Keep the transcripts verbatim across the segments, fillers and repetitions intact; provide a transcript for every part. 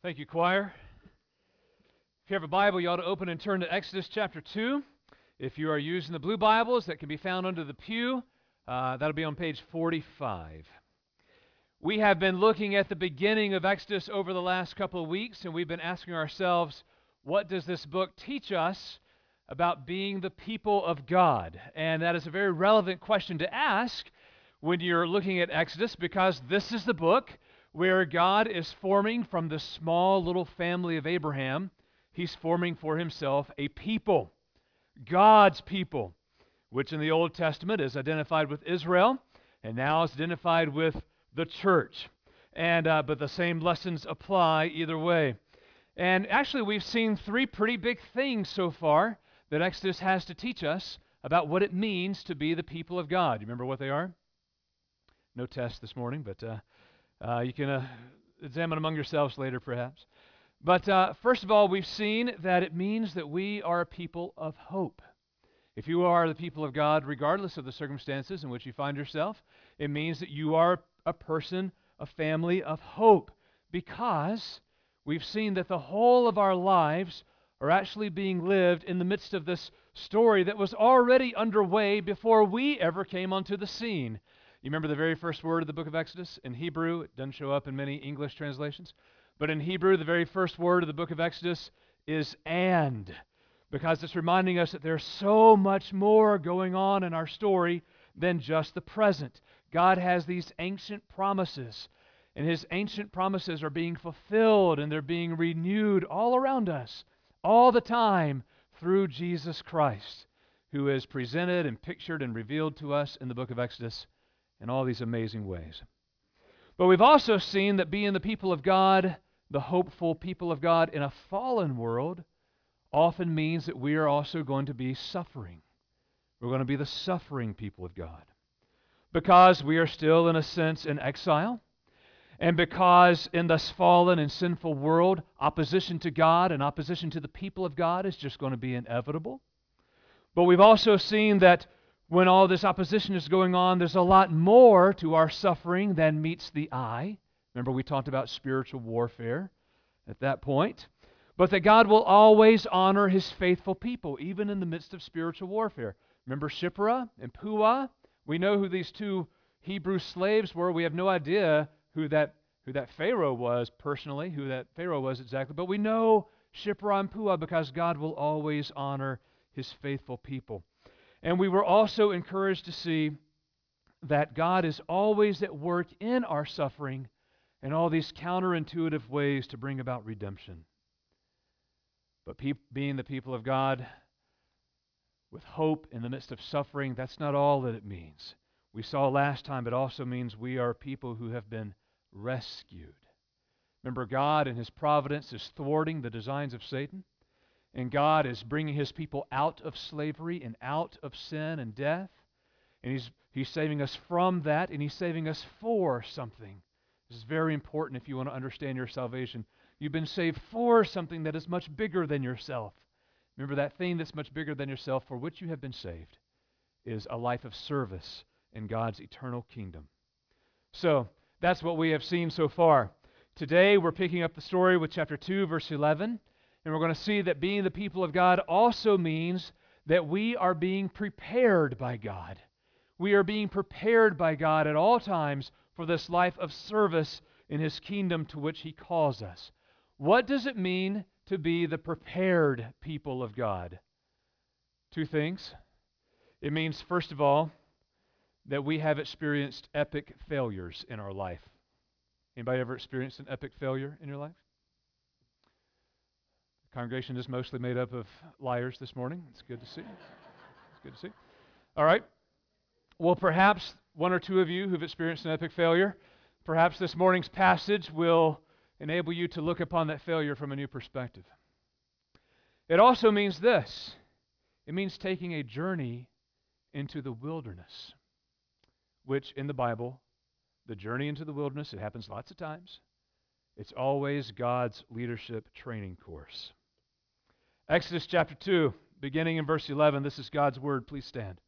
Thank you, choir. If you have a Bible, you ought to open and turn to Exodus chapter two. If you are using the blue Bibles, that can be found under the pew. Uh, that'll be on page forty-five. We have been looking at the beginning of Exodus over the last couple of weeks, and we've been asking ourselves, what does this book teach us about being the people of God? And that is a very relevant question to ask when you're looking at Exodus, because this is the book where God is forming from the small little family of Abraham, he's forming for himself a people, God's people, which in the Old Testament is identified with Israel, and now is identified with the church. And uh, but the same lessons apply either way. And actually, we've seen three pretty big things so far that Exodus has to teach us about what it means to be the people of God. You remember what they are? No test this morning, but uh, Uh, you can uh, examine among yourselves later, perhaps. But uh, first of all, we've seen that it means that we are a people of hope. If you are the people of God, regardless of the circumstances in which you find yourself, it means that you are a person, a family of hope, because we've seen that the whole of our lives are actually being lived in the midst of this story that was already underway before we ever came onto the scene. You remember the very first word of the book of Exodus? In Hebrew, it doesn't show up in many English translations, but in Hebrew, the very first word of the book of Exodus is and, because it's reminding us that there's so much more going on in our story than just the present. God has these ancient promises, and his ancient promises are being fulfilled, and they're being renewed all around us, all the time, through Jesus Christ, who is presented and pictured and revealed to us in the book of Exodus in all these amazing ways. But we've also seen that being the people of God, the hopeful people of God in a fallen world, often means that we are also going to be suffering. We're going to be the suffering people of God. Because we are still, in a sense, in exile, and because in this fallen and sinful world, opposition to God and opposition to the people of God is just going to be inevitable. But we've also seen that when all this opposition is going on, there's a lot more to our suffering than meets the eye. Remember, we talked about spiritual warfare at that point. But that God will always honor his faithful people, even in the midst of spiritual warfare. Remember Shiphrah and Puah? We know who these two Hebrew slaves were. We have no idea who that, who that Pharaoh was personally, who that Pharaoh was exactly. But we know Shiphrah and Puah because God will always honor his faithful people. And we were also encouraged to see that God is always at work in our suffering in all these counterintuitive ways to bring about redemption. But pe- being the people of God with hope in the midst of suffering, that's not all that it means. We saw last time it also means we are people who have been rescued. Remember, God in his providence is thwarting the designs of Satan. And God is bringing his people out of slavery and out of sin and death. And he's, he's saving us from that, and he's saving us for something. This is very important if you want to understand your salvation. You've been saved for something that is much bigger than yourself. Remember, that thing that's much bigger than yourself for which you have been saved is a life of service in God's eternal kingdom. So, that's what we have seen so far. Today, we're picking up the story with chapter two, verse eleven. And we're going to see that being the people of God also means that we are being prepared by God. We are being prepared by God at all times for this life of service in his kingdom to which he calls us. What does it mean to be the prepared people of God? Two things. It means, first of all, that we have experienced epic failures in our life. Anybody ever experienced an epic failure in your life? Congregation is mostly made up of liars this morning. It's good to see. It's good to see. All right. Well, perhaps one or two of you who've experienced an epic failure, perhaps this morning's passage will enable you to look upon that failure from a new perspective. It also means this. It means taking a journey into the wilderness, which in the Bible, the journey into the wilderness, it happens lots of times. It's always God's leadership training course. Exodus chapter two, beginning in verse eleven. This is God's word. Please stand.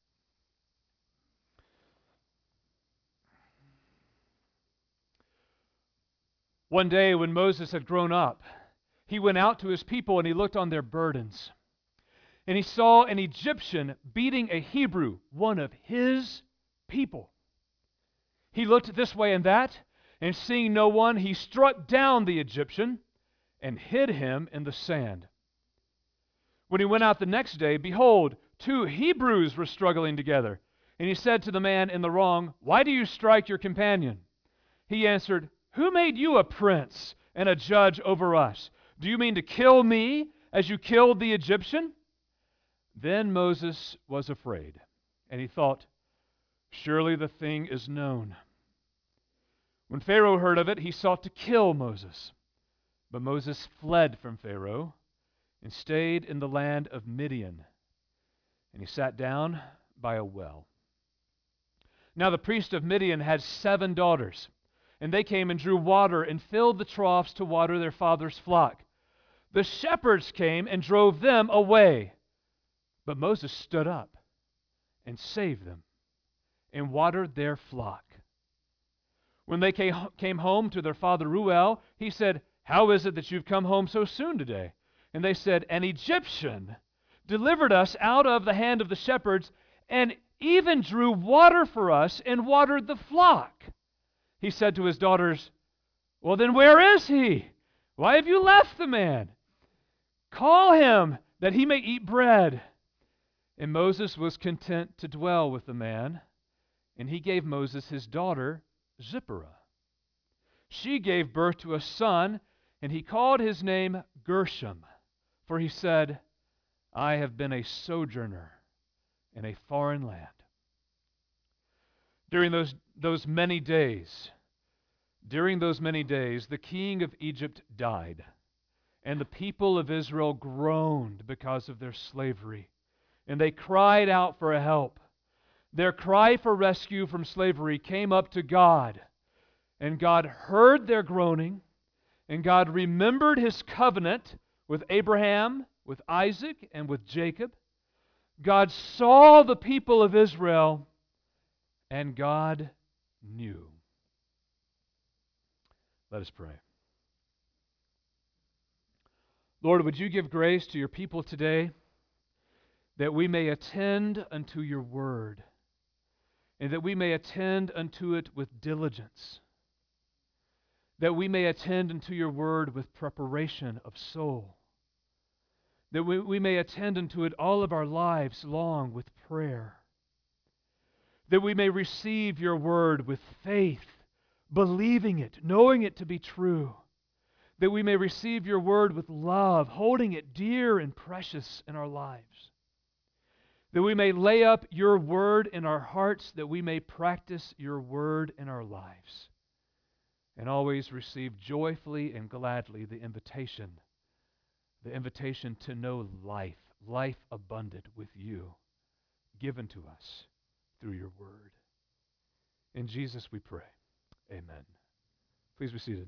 One day when Moses had grown up, he went out to his people and he looked on their burdens. And he saw an Egyptian beating a Hebrew, one of his people. He looked this way and that, and seeing no one, he struck down the Egyptian and hid him in the sand. When he went out the next day, behold, two Hebrews were struggling together. And he said to the man in the wrong, "Why do you strike your companion?" He answered, "Who made you a prince and a judge over us? Do you mean to kill me as you killed the Egyptian?" Then Moses was afraid, and he thought, "Surely the thing is known." When Pharaoh heard of it, he sought to kill Moses. But Moses fled from Pharaoh and stayed in the land of Midian. And he sat down by a well. Now the priest of Midian had seven daughters, and they came and drew water and filled the troughs to water their father's flock. The shepherds came and drove them away. But Moses stood up and saved them and watered their flock. When they came home to their father Reuel, he said, "How is it that you've come home so soon today?" And they said, "An Egyptian delivered us out of the hand of the shepherds and even drew water for us and watered the flock." He said to his daughters, "Well, then where is he? Why have you left the man? Call him that he may eat bread." And Moses was content to dwell with the man, and he gave Moses his daughter Zipporah. She gave birth to a son, and he called his name Gershom, for he said, "I have been a sojourner in a foreign land." During those, those many days, during those many days, the king of Egypt died, and the people of Israel groaned because of their slavery, and they cried out for help. Their cry for rescue from slavery came up to God, and God heard their groaning, and God remembered his covenant with Abraham, with Isaac, and with Jacob. God saw the people of Israel, and God knew. Let us pray. Lord, would you give grace to your people today that we may attend unto your word, and that we may attend unto it with diligence, that we may attend unto your word with preparation of soul, that we, we may attend unto it all of our lives long with prayer, that we may receive your word with faith, believing it, knowing it to be true, that we may receive your word with love, holding it dear and precious in our lives, that we may lay up your word in our hearts, that we may practice your word in our lives, and always receive joyfully and gladly the invitation, the invitation to know life, life abundant with you, given to us through your word. In Jesus we pray. Amen. Please be seated.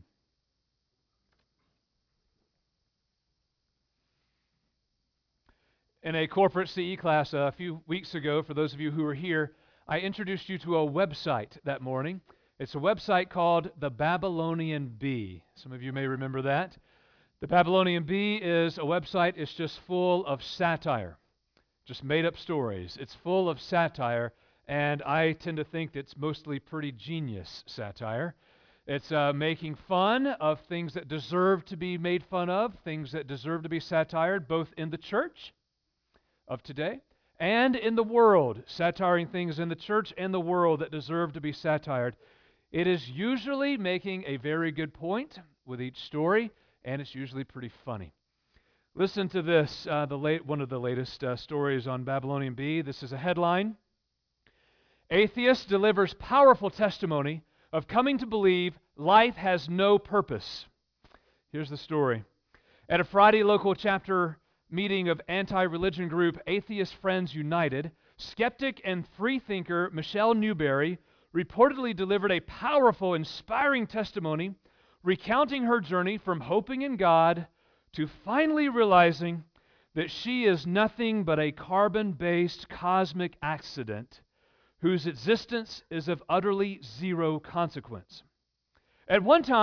In a corporate C E class a few weeks ago, for those of you who were here, I introduced you to a website that morning. It's a website called The Babylonian Bee. Some of you may remember that. The Babylonian Bee is a website. It's just full of satire, just made-up stories. It's full of satire, and I tend to think it's mostly pretty genius satire. It's uh, making fun of things that deserve to be made fun of, things that deserve to be satired, both in the church of today and in the world, satiring things in the church and the world that deserve to be satired. It is usually making a very good point with each story, and it's usually pretty funny. Listen to this, uh, the late, one of the latest uh, stories on Babylonian Bee. This is a headline. Atheist delivers powerful testimony of coming to believe life has no purpose. Here's the story. At a Friday local chapter meeting of anti-religion group Atheist Friends United, skeptic and freethinker Michelle Newberry reportedly delivered a powerful, inspiring testimony recounting her journey from hoping in God to finally realizing that she is nothing but a carbon-based cosmic accident whose existence is of utterly zero consequence. At one time,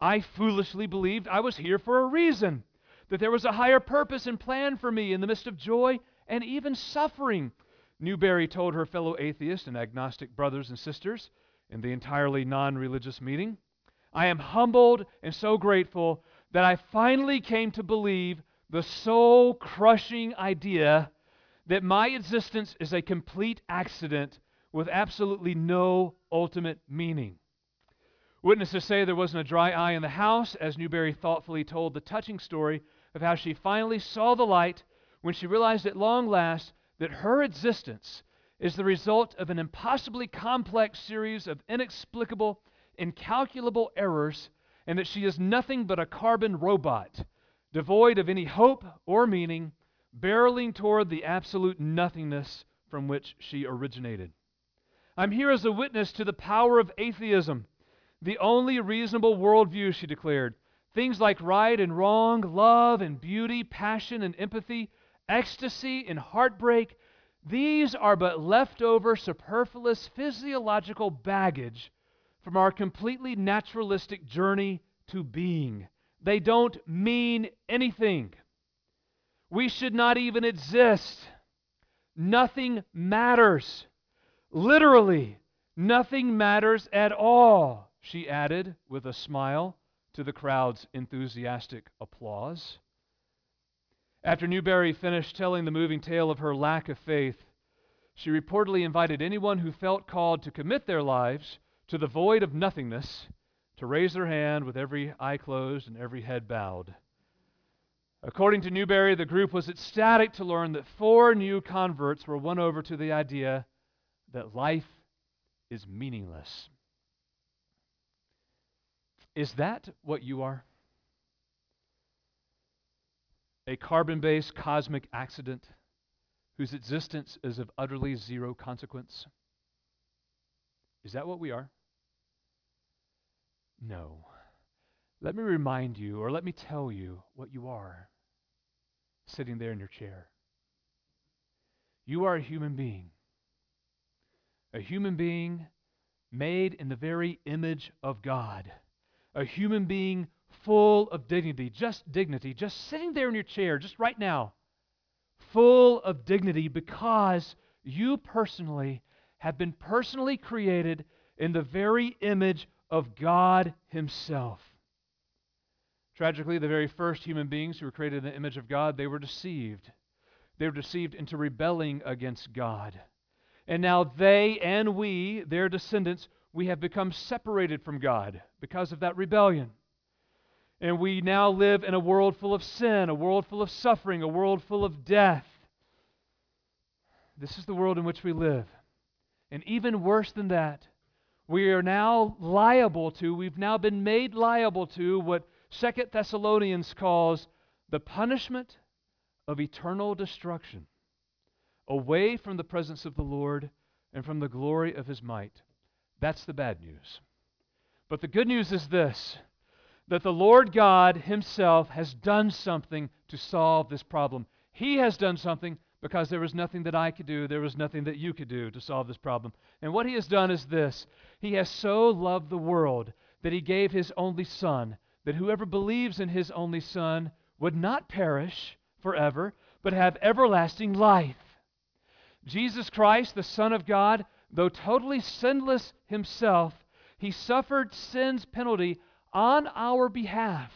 I foolishly believed I was here for a reason, that there was a higher purpose and plan for me in the midst of joy and even suffering, Newberry told her fellow atheist and agnostic brothers and sisters in the entirely non-religious meeting. I am humbled and so grateful that I finally came to believe the soul-crushing idea that my existence is a complete accident with absolutely no ultimate meaning. Witnesses say there wasn't a dry eye in the house as Newberry thoughtfully told the touching story of how she finally saw the light when she realized at long last that her existence is the result of an impossibly complex series of inexplicable, incalculable errors, and that she is nothing but a carbon robot, devoid of any hope or meaning, barreling toward the absolute nothingness from which she originated. I'm here as a witness to the power of atheism, the only reasonable worldview, she declared. Things like right and wrong, love and beauty, passion and empathy, ecstasy and heartbreak, these are but leftover, superfluous physiological baggage from our completely naturalistic journey to being. They don't mean anything. We should not even exist. Nothing matters. Literally, nothing matters at all, she added with a smile to the crowd's enthusiastic applause. After Newberry finished telling the moving tale of her lack of faith, she reportedly invited anyone who felt called to commit their lives to the void of nothingness to raise their hand with every eye closed and every head bowed. According to Newberry, the group was ecstatic to learn that four new converts were won over to the idea that life is meaningless. Is that what you are? A carbon-based cosmic accident whose existence is of utterly zero consequence? Is that what we are? No. Let me remind you, or let me tell you what you are, sitting there in your chair. You are a human being. A human being made in the very image of God. A human being full of dignity, just dignity, just sitting there in your chair, just right now, full of dignity because you personally have been personally created in the very image of God Himself. Tragically, the very first human beings who were created in the image of God, they were deceived. They were deceived into rebelling against God. And now they and we, their descendants, we have become separated from God because of that rebellion. And we now live in a world full of sin, a world full of suffering, a world full of death. This is the world in which we live. And even worse than that, we are now liable to, we've now been made liable to what Second Thessalonians calls the punishment of eternal destruction, away from the presence of the Lord and from the glory of His might. That's the bad news. But the good news is this, that the Lord God Himself has done something to solve this problem. He has done something because there was nothing that I could do, there was nothing that you could do to solve this problem. And what He has done is this, He has so loved the world that He gave His only Son, that whoever believes in His only Son would not perish forever, but have everlasting life. Jesus Christ, the Son of God, though totally sinless Himself, He suffered sin's penalty on our behalf.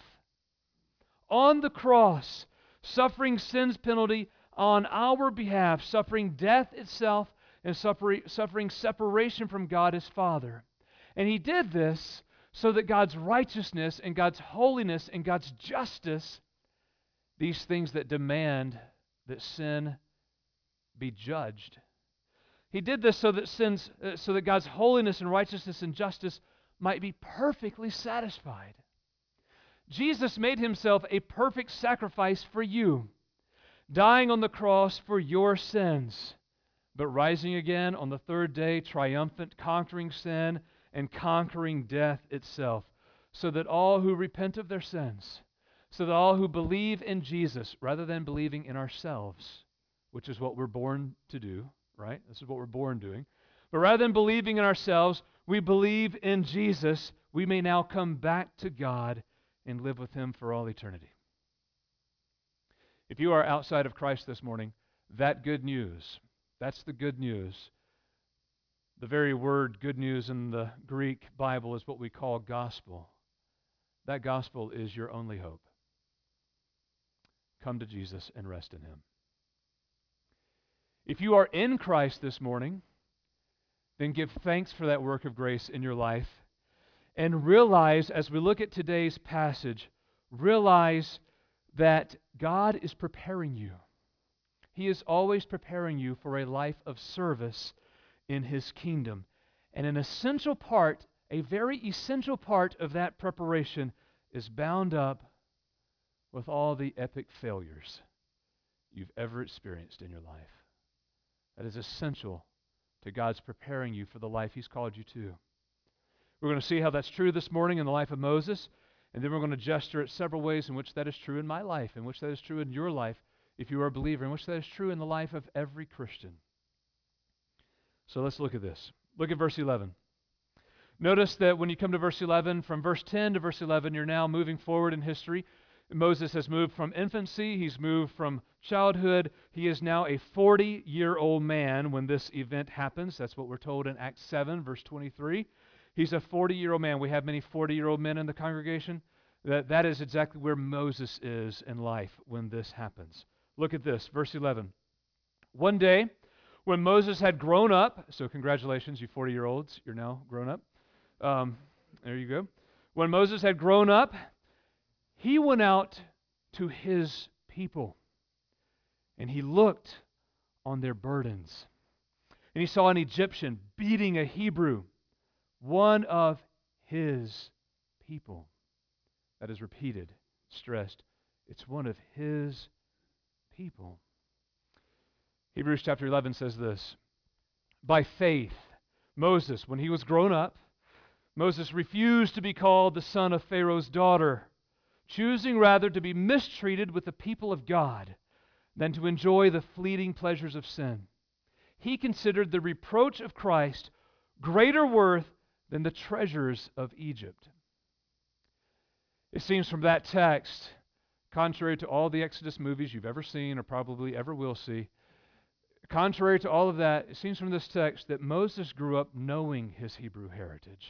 On the cross, suffering sin's penalty on our behalf, suffering death itself and suffering, suffering separation from God His Father. And He did this so that God's righteousness and God's holiness and God's justice, these things that demand that sin be judged. He did this so that sins, uh, so that God's holiness and righteousness and justice might be perfectly satisfied. Jesus made Himself a perfect sacrifice for you, dying on the cross for your sins, but rising again on the third day, triumphant, conquering sin and conquering death itself, so that all who repent of their sins, so that all who believe in Jesus, rather than believing in ourselves, which is what we're born to do, right? This is what we're born doing. But rather than believing in ourselves, we believe in Jesus, we may now come back to God and live with Him for all eternity. If you are outside of Christ this morning, that good news, that's the good news. The very word good news in the Greek Bible is what we call gospel. That gospel is your only hope. Come to Jesus and rest in Him. If you are in Christ this morning, then give thanks for that work of grace in your life and realize, as we look at today's passage, realize that God is preparing you. He is always preparing you for a life of service in His kingdom. And an essential part, a very essential part of that preparation is bound up with all the epic failures you've ever experienced in your life. That is essential to God's preparing you for the life He's called you to. We're going to see how that's true this morning in the life of Moses, and then we're going to gesture at several ways in which that is true in my life, in which that is true in your life if you are a believer, in which that is true in the life of every Christian. So let's look at this. Look at verse eleven. Notice that when you come to verse eleven, from verse ten to verse eleven, you're now moving forward in history. Moses has moved from infancy, he's moved from childhood. He is now a forty-year-old man when this event happens. That's what we're told in Acts seven, verse twenty-three. He's a forty-year-old man. We have many forty-year-old men in the congregation. That, that is exactly where Moses is in life when this happens. Look at this, verse eleven. One day, when Moses had grown up, so congratulations, you forty-year-olds, you're now grown up. Um, there you go. When Moses had grown up, he went out to his people, and he looked on their burdens. And he saw an Egyptian beating a Hebrew, one of his people. That is repeated, stressed. It's one of his people. Hebrews chapter eleven says this, by faith, Moses, when he was grown up, Moses refused to be called the son of Pharaoh's daughter, choosing rather to be mistreated with the people of God than to enjoy the fleeting pleasures of sin. He considered the reproach of Christ greater worth than the treasures of Egypt. It seems from that text, contrary to all the Exodus movies you've ever seen or probably ever will see, contrary to all of that, it seems from this text that Moses grew up knowing his Hebrew heritage.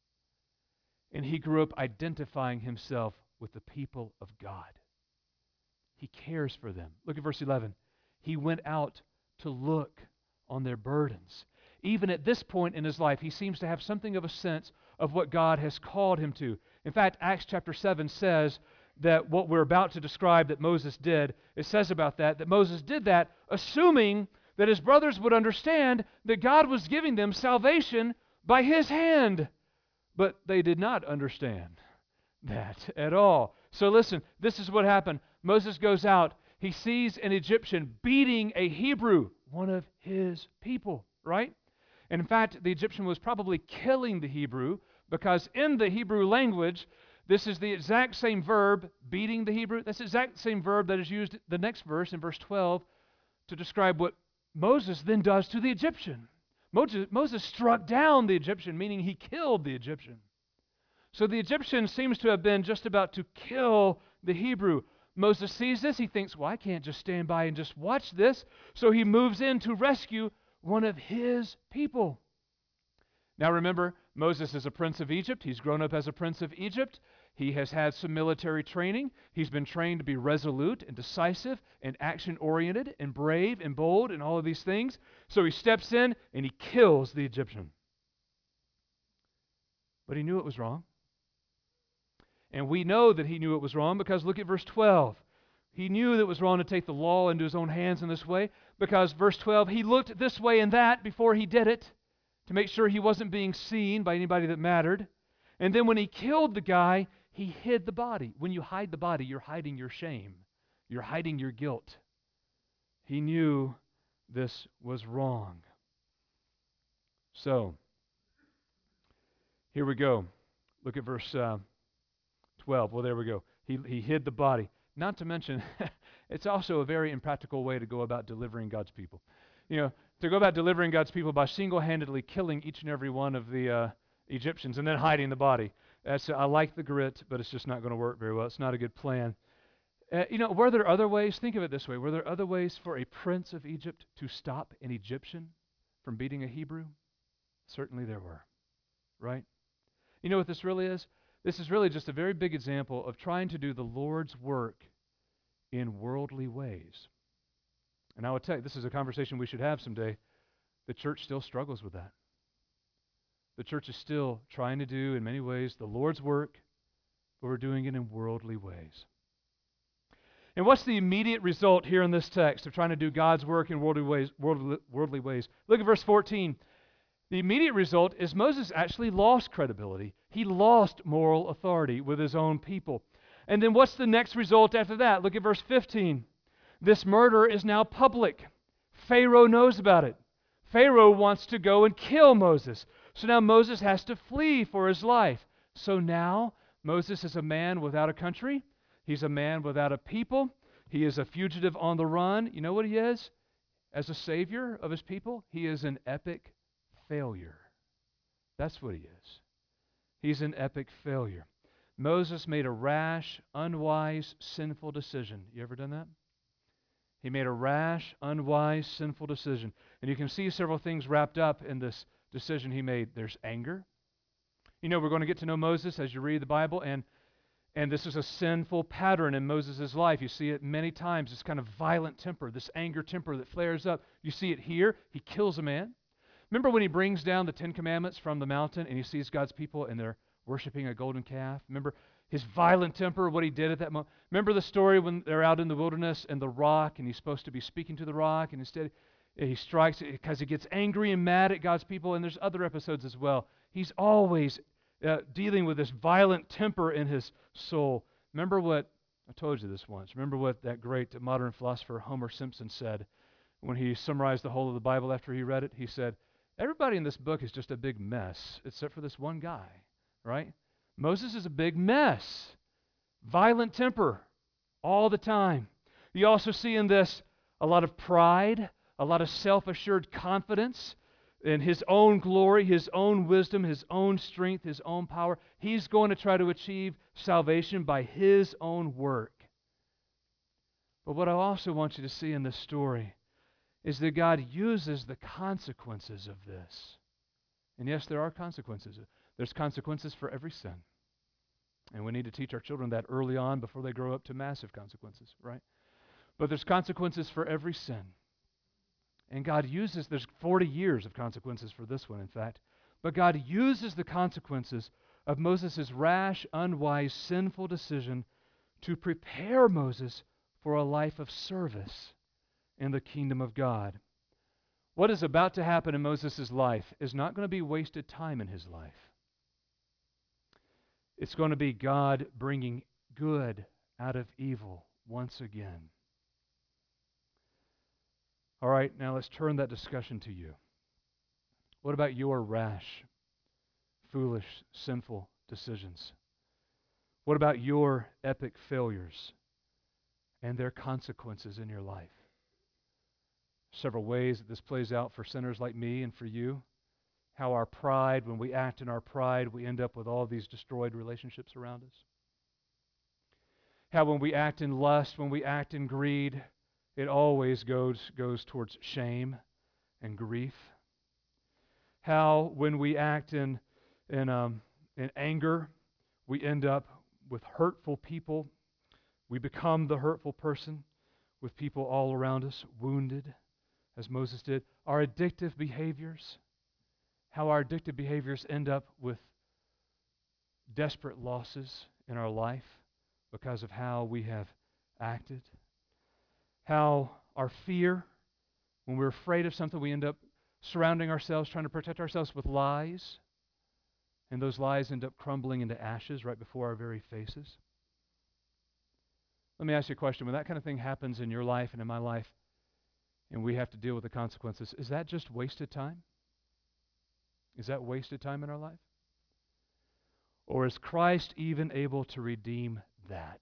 And he grew up identifying himself with the people of God. He cares for them. Look at verse eleven. He went out to look on their burdens. Even at this point in his life, he seems to have something of a sense of what God has called him to. In fact, Acts chapter seven says that what we're about to describe that Moses did, it says about that, that Moses did that assuming that his brothers would understand that God was giving them salvation by his hand. But they did not understand that at all. So listen, this is what happened. Moses goes out. He sees an Egyptian beating a Hebrew, one of his people, right? And in fact, the Egyptian was probably killing the Hebrew because in the Hebrew language, this is the exact same verb, beating the Hebrew. That's the exact same verb that is used the next verse in verse twelve to describe what Moses then does to the Egyptian. Moses, Moses struck down the Egyptian, meaning he killed the Egyptian. So the Egyptian seems to have been just about to kill the Hebrew. Moses sees this. He thinks, well, I can't just stand by and just watch this. So he moves in to rescue one of his people. Now remember, Moses is a prince of Egypt. He's grown up as a prince of Egypt. He has had some military training. He's been trained to be resolute and decisive and action-oriented and brave and bold and all of these things. So he steps in and he kills the Egyptian. But he knew it was wrong. And we know that he knew it was wrong because look at verse twelve. He knew that it was wrong to take the law into his own hands in this way because verse twelve, he looked this way and that before he did it to make sure he wasn't being seen by anybody that mattered. And then when he killed the guy, he hid the body. When you hide the body, you're hiding your shame. You're hiding your guilt. He knew this was wrong. So, here we go. Look at verse uh, twelve. Well, there we go. He, he hid the body. Not to mention, it's also a very impractical way to go about delivering God's people. You know, to go about delivering God's people by single-handedly killing each and every one of the uh, Egyptians and then hiding the body. That's, I like the grit, but it's just not going to work very well. It's not a good plan. Uh, you know, were there other ways? Think of it this way. Were there other ways for a prince of Egypt to stop an Egyptian from beating a Hebrew? Certainly there were, right? You know what this really is? This is really just a very big example of trying to do the Lord's work in worldly ways. And I would tell you, this is a conversation we should have someday. The church still struggles with that. The church is still trying to do, in many ways, the Lord's work, but we're doing it in worldly ways. And what's the immediate result here in this text of trying to do God's work in worldly ways? Worldly, worldly ways? Look at verse fourteen. The immediate result is Moses actually lost credibility. He lost moral authority with his own people. And then what's the next result after that? Look at verse fifteen. This murder is now public. Pharaoh knows about it. Pharaoh wants to go and kill Moses. So now Moses has to flee for his life. So now Moses is a man without a country. He's a man without a people. He is a fugitive on the run. You know what he is? As a savior of his people, he is an epic failure. That's what he is. He's an epic failure. Moses made a rash, unwise, sinful decision. You ever done that? He made a rash, unwise, sinful decision. And you can see several things wrapped up in this decision he made. There's anger. You know, we're going to get to know Moses as you read the Bible, and and this is a sinful pattern in Moses' life. You see it many times, this kind of violent temper, this anger temper that flares up. You see it here. He kills a man. Remember when he brings down the Ten Commandments from the mountain and he sees God's people and they're worshiping a golden calf? Remember his violent temper, what he did at that moment? Remember the story when they're out in the wilderness and the rock, and he's supposed to be speaking to the rock, and instead he strikes it because he gets angry and mad at God's people, and there's other episodes as well. He's always uh, dealing with this violent temper in his soul. Remember what, I told you this once, remember what that great modern philosopher Homer Simpson said when he summarized the whole of the Bible after he read it? He said, everybody in this book is just a big mess, except for this one guy, right? Moses is a big mess. Violent temper all the time. You also see in this a lot of pride, a lot of self-assured confidence in his own glory, his own wisdom, his own strength, his own power. He's going to try to achieve salvation by his own work. But what I also want you to see in this story is that God uses the consequences of this. And yes, there are consequences. There's consequences for every sin. And we need to teach our children that early on before they grow up to massive consequences, right? But there's consequences for every sin. And God uses, there's forty years of consequences for this one, in fact. But God uses the consequences of Moses' rash, unwise, sinful decision to prepare Moses for a life of service in the kingdom of God. What is about to happen in Moses' life is not going to be wasted time in his life. It's going to be God bringing good out of evil once again. All right, now let's turn that discussion to you. What about your rash, foolish, sinful decisions? What about your epic failures and their consequences in your life? Several ways that this plays out for sinners like me and for you. How our pride, when we act in our pride, we end up with all these destroyed relationships around us. How when we act in lust, when we act in greed, it always goes, goes towards shame and grief. How when we act in, in, um, in anger, we end up with hurtful people. We become the hurtful person with people all around us, wounded, as Moses did. Our addictive behaviors, how our addictive behaviors end up with desperate losses in our life because of how we have acted. How our fear, when we're afraid of something, we end up surrounding ourselves, trying to protect ourselves with lies, and those lies end up crumbling into ashes right before our very faces. Let me ask you a question. When that kind of thing happens in your life and in my life, and we have to deal with the consequences, is that just wasted time? Is that wasted time in our life? Or is Christ even able to redeem that?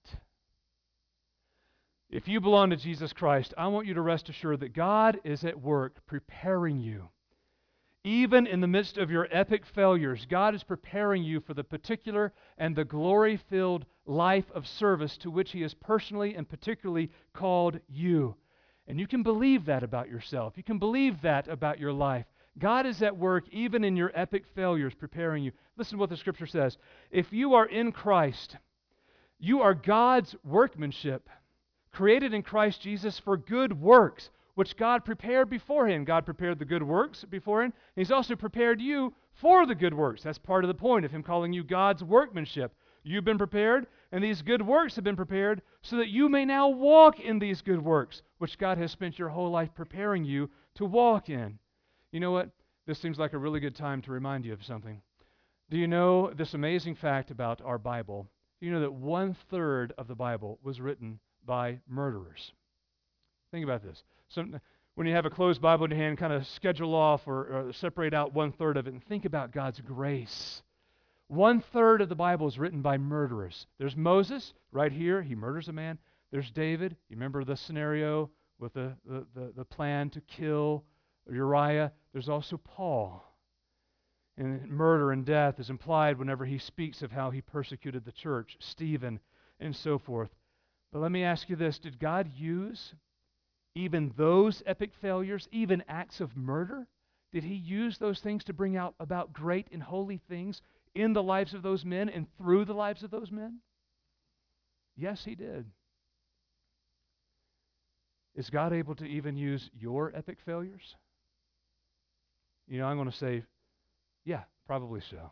If you belong to Jesus Christ, I want you to rest assured that God is at work preparing you Even in the midst of your epic failures, God is preparing you for the particular and the glory-filled life of service to which He has personally and particularly called you. And you can believe that about yourself. You can believe that about your life. God is at work even in your epic failures, preparing you. Listen to what the Scripture says. If you are in Christ, you are God's workmanship, created in Christ Jesus for good works, which God prepared beforehand. God prepared the good works beforehand. And He's also prepared you for the good works. That's part of the point of Him calling you God's workmanship. You've been prepared, and these good works have been prepared so that you may now walk in these good works, which God has spent your whole life preparing you to walk in. You know what? This seems like a really good time to remind you of something. Do you know this amazing fact about our Bible? Do you know that one-third of the Bible was written by murderers? Think about this. Some, when you have a closed Bible in your hand, kind of schedule off or, or separate out one-third of it and think about God's grace. One-third of the Bible is written by murderers. There's Moses right here. He murders a man. There's David. You remember the scenario with the, the, the, the plan to kill Uriah? There's also Paul. And murder and death is implied whenever he speaks of how he persecuted the church, Stephen, and so forth. But let me ask you this. Did God use even those epic failures, even acts of murder? Did He use those things to bring out about great and holy things in the lives of those men and through the lives of those men? Yes, He did. Is God able to even use your epic failures? You know, I'm going to say, yeah, probably so.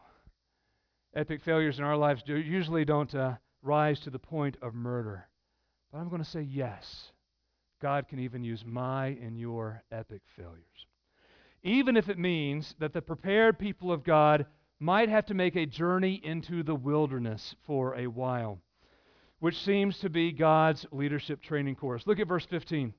Epic failures in our lives do, usually don't uh, rise to the point of murder. But I'm going to say yes. God can even use my and your epic failures. Even if it means that the prepared people of God might have to make a journey into the wilderness for a while, which seems to be God's leadership training course. Look at verse fifteen.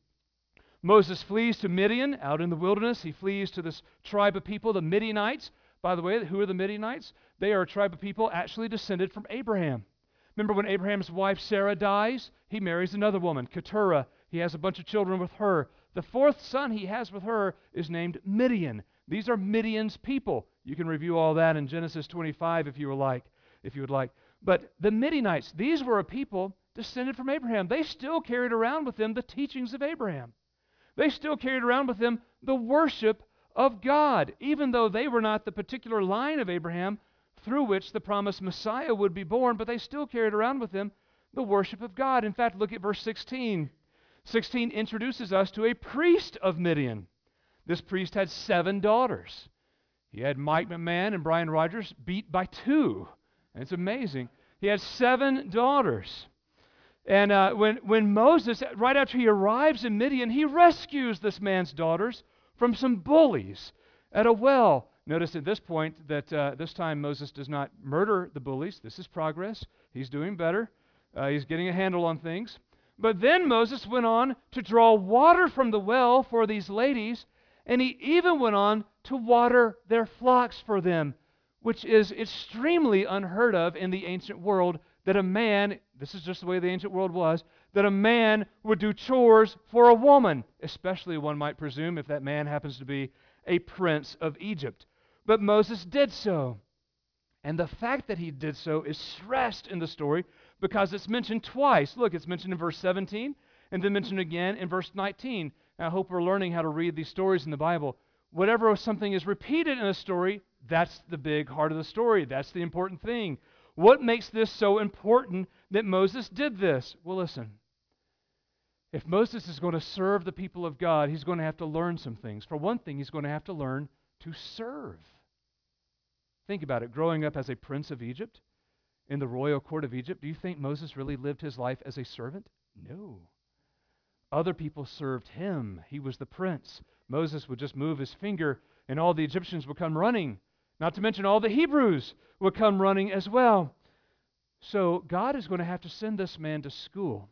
Moses flees to Midian out in the wilderness. He flees to this tribe of people, the Midianites. By the way, who are the Midianites? They are a tribe of people actually descended from Abraham. Remember when Abraham's wife Sarah dies? He marries another woman, Keturah. He has a bunch of children with her. The fourth son he has with her is named Midian. These are Midian's people. You can review all that in Genesis twenty-five if you would like. If you would like. But the Midianites, these were a people descended from Abraham. They still carried around with them the teachings of Abraham. They still carried around with them the worship of God, even though they were not the particular line of Abraham through which the promised Messiah would be born, but they still carried around with them the worship of God. In fact, look at verse sixteen. sixteen introduces us to a priest of Midian. This priest had seven daughters. He had Mike McMahon and Brian Rogers beat by two. It's amazing. He had seven daughters. And uh, when, when Moses, right after he arrives in Midian, he rescues this man's daughters from some bullies at a well. Notice at this point that uh, this time Moses does not murder the bullies. This is progress. He's doing better. Uh, he's getting a handle on things. But then Moses went on to draw water from the well for these ladies, and he even went on to water their flocks for them, which is extremely unheard of in the ancient world, that a man, this is just the way the ancient world was, that a man would do chores for a woman, especially one might presume if that man happens to be a prince of Egypt. But Moses did so. And the fact that he did so is stressed in the story because it's mentioned twice. Look, it's mentioned in verse seventeen and then mentioned again in verse nineteen. And I hope we're learning how to read these stories in the Bible. Whatever something is repeated in a story, that's the big heart of the story. That's the important thing. What makes this so important that Moses did this? Well, listen. If Moses is going to serve the people of God, he's going to have to learn some things. For one thing, he's going to have to learn to serve. Think about it. Growing up as a prince of Egypt, in the royal court of Egypt, do you think Moses really lived his life as a servant? No. Other people served him. He was the prince. Moses would just move his finger, and all the Egyptians would come running. Not to mention all the Hebrews would come running as well. So God is going to have to send this man to school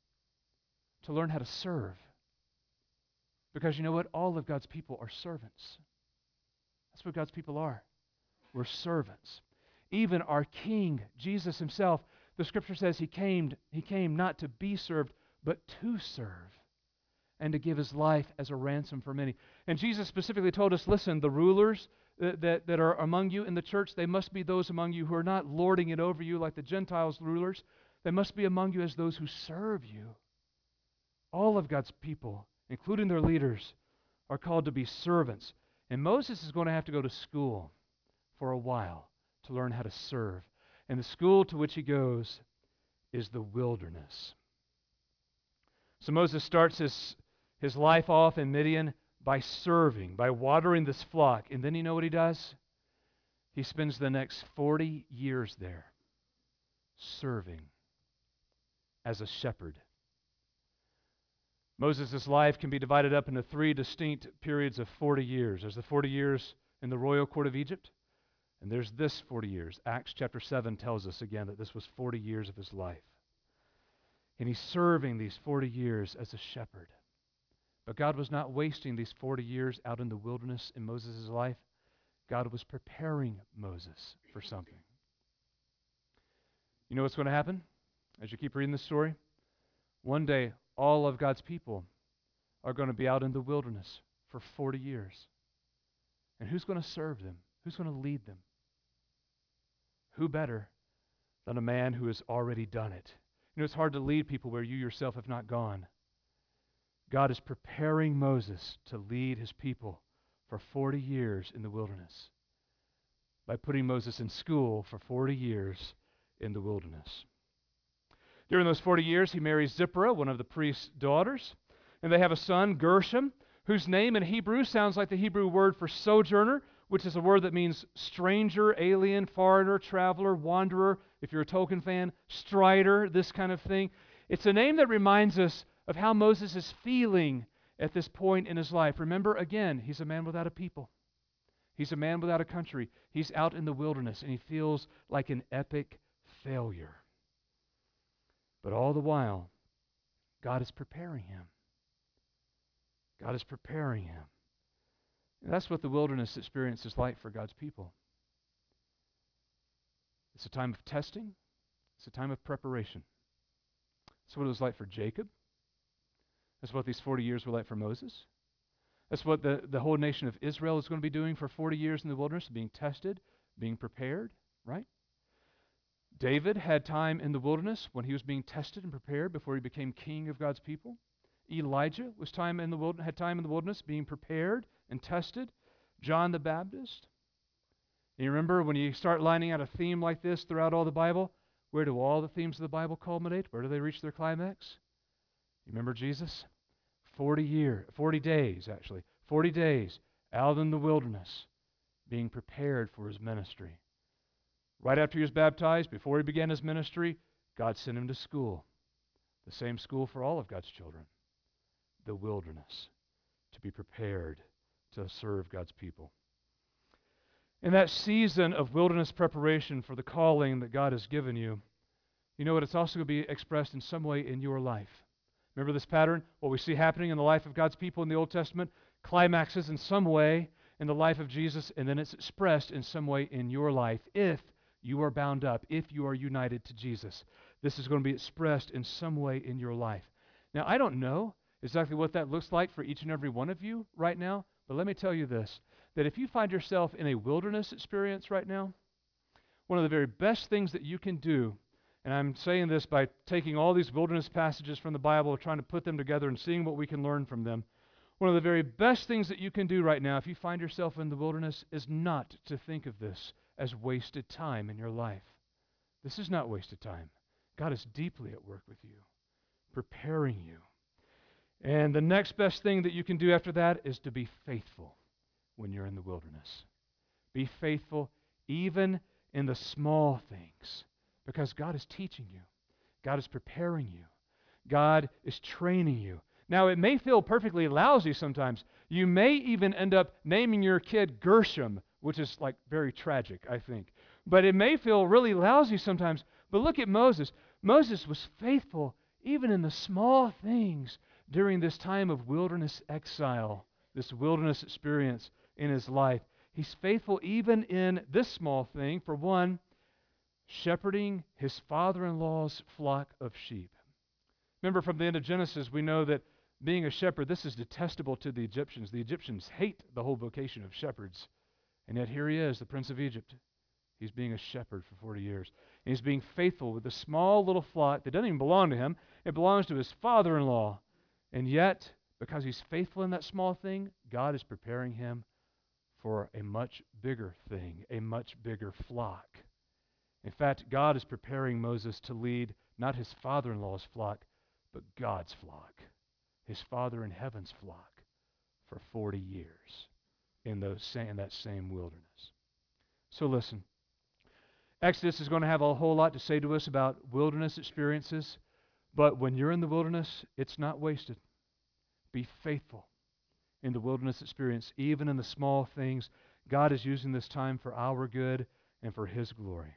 to learn how to serve. Because you know what? All of God's people are servants. That's what God's people are. We're servants. Even our King, Jesus himself, the Scripture says he came, he came not to be served, but to serve and to give his life as a ransom for many. And Jesus specifically told us, listen, the rulers that, that, that are among you in the church, they must be those among you who are not lording it over you like the Gentiles' rulers. They must be among you as those who serve you. All of God's people, including their leaders, are called to be servants. And Moses is going to have to go to school for a while to learn how to serve. And the school to which he goes is the wilderness. So Moses starts his, his life off in Midian by serving, by watering this flock. And then you know what he does? He spends the next forty years there serving as a shepherd. Moses' life can be divided up into three distinct periods of forty years. There's the forty years in the royal court of Egypt, and there's this forty years. Acts chapter seven tells us again that this was forty years of his life. And he's serving these forty years as a shepherd. But God was not wasting these forty years out in the wilderness in Moses' life. God was preparing Moses for something. You know what's going to happen as you keep reading this story? One day, all of God's people are going to be out in the wilderness for forty years. And who's going to serve them? Who's going to lead them? Who better than a man who has already done it? You know, it's hard to lead people where you yourself have not gone. God is preparing Moses to lead his people for forty years in the wilderness by putting Moses in school for forty years in the wilderness. During those forty years, he marries Zipporah, one of the priest's daughters, and they have a son, Gershom, whose name in Hebrew sounds like the Hebrew word for sojourner, which is a word that means stranger, alien, foreigner, traveler, wanderer. If you're a Tolkien fan, strider, this kind of thing. It's a name that reminds us of how Moses is feeling at this point in his life. Remember, again, he's a man without a people. He's a man without a country. He's out in the wilderness, and he feels like an epic failure. But all the while, God is preparing him. God is preparing him. And that's what the wilderness experience is like for God's people. It's a time of testing. It's a time of preparation. That's what it was like for Jacob. That's what these forty years were like for Moses. That's what the, the whole nation of Israel is going to be doing for forty years in the wilderness, being tested, being prepared, right? David had time in the wilderness when he was being tested and prepared before he became king of God's people. Elijah was time in the wilderness, had time in the wilderness being prepared and tested. John the Baptist. And you remember when you start lining out a theme like this throughout all the Bible, where do all the themes of the Bible culminate? Where do they reach their climax? You remember Jesus? Forty year, forty days actually, forty days out in the wilderness, being prepared for his ministry. Right after he was baptized, before he began his ministry, God sent him to school. The same school for all of God's children. The wilderness. To be prepared to serve God's people. In that season of wilderness preparation for the calling that God has given you, you know what? It's also going to be expressed in some way in your life. Remember this pattern? What we see happening in the life of God's people in the Old Testament climaxes in some way in the life of Jesus, and then it's expressed in some way in your life if you are bound up, if you are united to Jesus. This is going to be expressed in some way in your life. Now, I don't know exactly what that looks like for each and every one of you right now, but let me tell you this, that if you find yourself in a wilderness experience right now, one of the very best things that you can do, and I'm saying this by taking all these wilderness passages from the Bible, trying to put them together and seeing what we can learn from them, one of the very best things that you can do right now if you find yourself in the wilderness is not to think of this as wasted time in your life. This is not wasted time. God is deeply at work with you, preparing you. And the next best thing that you can do after that is to be faithful when you're in the wilderness. Be faithful even in the small things, because God is teaching you. God is preparing you. God is training you. Now, it may feel perfectly lousy sometimes. You may even end up naming your kid Gershom, which is like very tragic, I think. But it may feel really lousy sometimes. But look at Moses. Moses was faithful even in the small things during this time of wilderness exile, this wilderness experience in his life. He's faithful even in this small thing. For one, shepherding his father-in-law's flock of sheep. Remember from the end of Genesis, we know that being a shepherd, this is detestable to the Egyptians. The Egyptians hate the whole vocation of shepherds. And yet here he is, the prince of Egypt. He's being a shepherd for forty years. And he's being faithful with a small little flock that doesn't even belong to him. It belongs to his father-in-law. And yet, because he's faithful in that small thing, God is preparing him for a much bigger thing, a much bigger flock. In fact, God is preparing Moses to lead not his father-in-law's flock, but God's flock, his Father in heaven's flock, for forty years in, those same, in that same wilderness. So listen, Exodus is going to have a whole lot to say to us about wilderness experiences, but when you're in the wilderness, it's not wasted. Be faithful in the wilderness experience, even in the small things. God is using this time for our good and for His glory.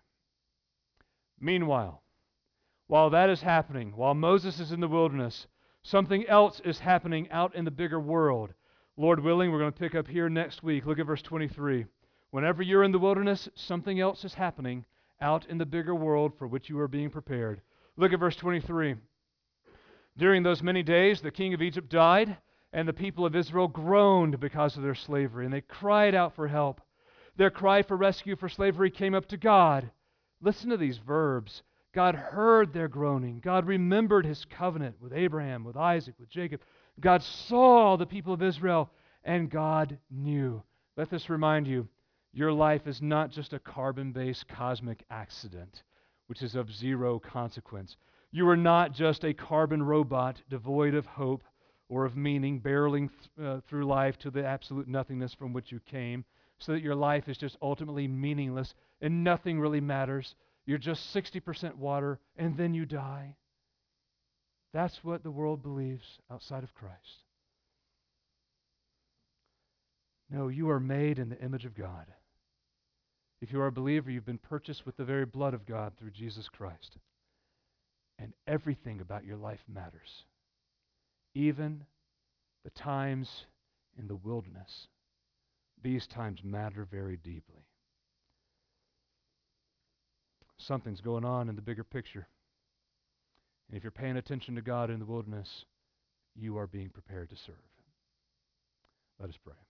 Meanwhile, while that is happening, while Moses is in the wilderness, something else is happening out in the bigger world. Lord willing, we're going to pick up here next week. Look at verse twenty-three. Whenever you're in the wilderness, something else is happening out in the bigger world for which you are being prepared. Look at verse twenty-three. During those many days, the king of Egypt died, and the people of Israel groaned because of their slavery, and they cried out for help. Their cry for rescue for slavery came up to God. Listen to these verbs. God heard their groaning. God remembered His covenant with Abraham, with Isaac, with Jacob. God saw the people of Israel, and God knew. Let this remind you, your life is not just a carbon-based cosmic accident, which is of zero consequence. You are not just a carbon robot devoid of hope or of meaning, barreling th- uh, through life to the absolute nothingness from which you came, so that your life is just ultimately meaningless and nothing really matters. You're just sixty percent water, and then you die. That's what the world believes outside of Christ. No, you are made in the image of God. If you are a believer, you've been purchased with the very blood of God through Jesus Christ. And everything about your life matters. Even the times in the wilderness. These times matter very deeply. Something's going on in the bigger picture. And if you're paying attention to God in the wilderness, you are being prepared to serve. Let us pray.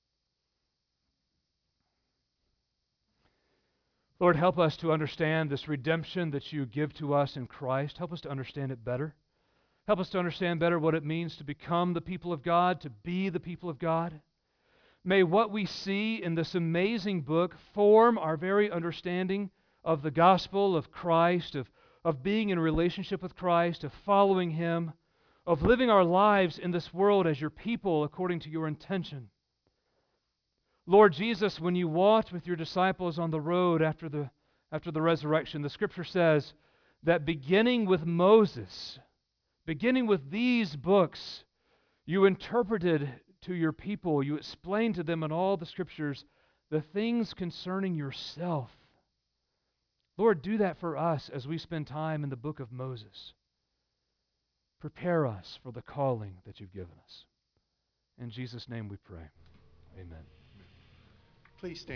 Lord, help us to understand this redemption that you give to us in Christ. Help us to understand it better. Help us to understand better what it means to become the people of God, to be the people of God. May what we see in this amazing book form our very understanding of the gospel of Christ, of, of being in relationship with Christ, of following Him, of living our lives in this world as your people according to your intention. Lord Jesus, when you walked with your disciples on the road after the, after the resurrection, the Scripture says that beginning with Moses, beginning with these books, you interpreted to your people, you explained to them in all the Scriptures the things concerning yourself. Lord, do that for us as we spend time in the book of Moses. Prepare us for the calling that you've given us. In Jesus' name we pray. Amen. Please stand.